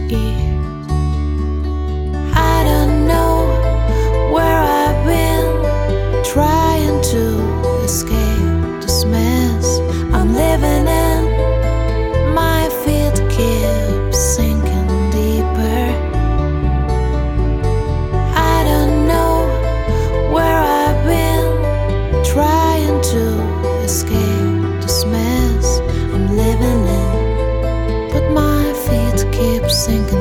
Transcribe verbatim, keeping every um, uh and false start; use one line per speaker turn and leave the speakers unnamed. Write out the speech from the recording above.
eat. I don't know where I've been, trying to escape this mess I'm living in. My feet keep sinking deeper. I don't know where I've been, trying to escape this mess I'm living in, but my feet keep sinking